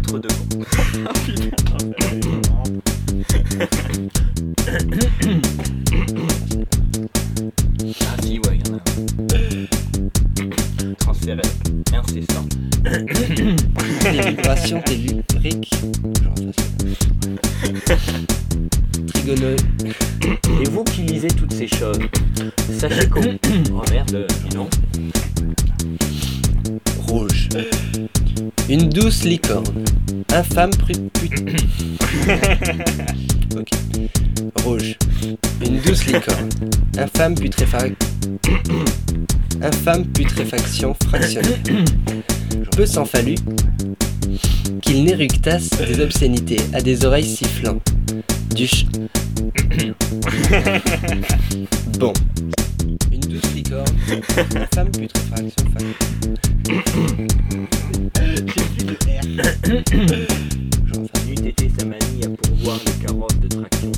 titre de con. Ah putain, non, ça va aller vraiment. Ah si, ouais, il y en a un. Transfert incessant. Des vibrations telluriques. Trigonoïdes. Et vous qui lisez toutes ces choses, sachez qu'au... Oh merde, dis non. Rouge. Une douce licorne. Infâme Ok. Rouge. Une douce licorne. Infâme putréfaction fractionnée. Peu s'en fallut qu'il n'éructasse des obscénités à des oreilles sifflant. Bon. Une douce licorne. Infâme putréfaction fractionnée. J'ai plus de R. N'eût été sa manie à pourvoir les carottes de traction.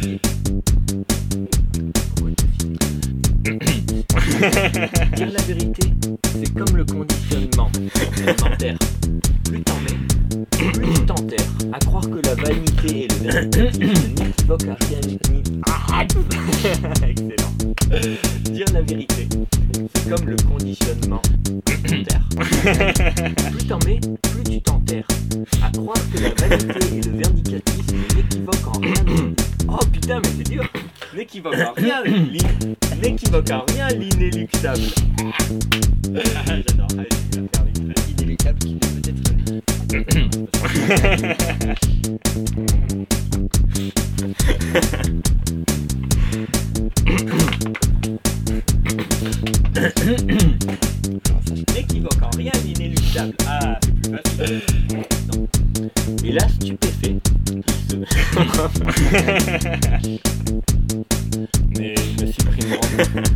Dire la vérité, c'est comme le conditionnement alimentaire. Plus t'en mets, plus tu t'enterres. À croire que la vanité et le vertigisme n'équivoquent à rien ni... Excellent. Dire la vérité, c'est comme le conditionnement alimentaire. Plus t'en mets, plus tu t'enterres. À croire que la vanité et le vindicatisme n'équivoquent en rien. Oh putain, mais c'est dur. N'équivoque en rien, n'équivoque en rien l'inéluctable. J'adore. Allez, je vais faire Inéluctable qui peut être n'équivoque en rien l'inéluctable. Ah, c'est plus facile. Non. Et là, stupéfait, mais il me supprimera.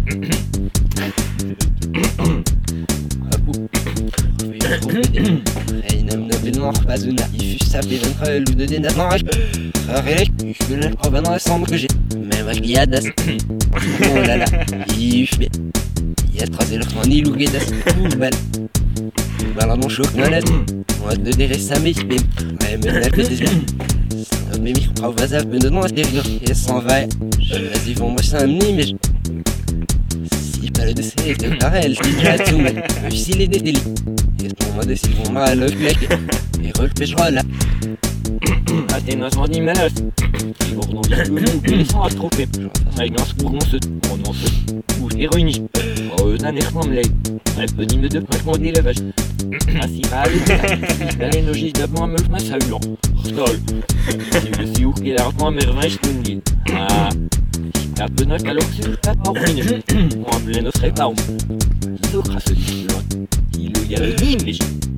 Oh là là, il y a 3 éléphants ni loup das. Balon choc malade. Moi de dire ça mais mais la petite. Mais micro va me donner extérieur et s'en va. Vas-y vont moi ça mais si pas le décès de pareil, je dis à tout mais si les délits. Et pour moi de s'ils vont mal le mec et repêchera là. Atténuation d'image. Ils vont renommer tout le monde, ils sont atropés. Avec un prononce, ou héroïnique. Oh, un air comme les. Un peu d'hymne de prêchement d'élevage. Ainsi, allez, nos gis d'abord me font saluant. Stol. Si vous qui l'argent, mais vraiment, je te dis. Ah. Un peu notre alors que c'est pas pour finir. On ne le serait pas. Il aura ce discours. Il y a le mais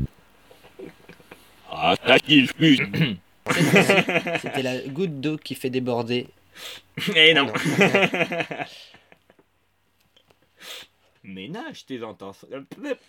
ah, t'as qui je plus. C'était la goutte d'eau qui fait déborder. Eh non. Ménage tes intentions.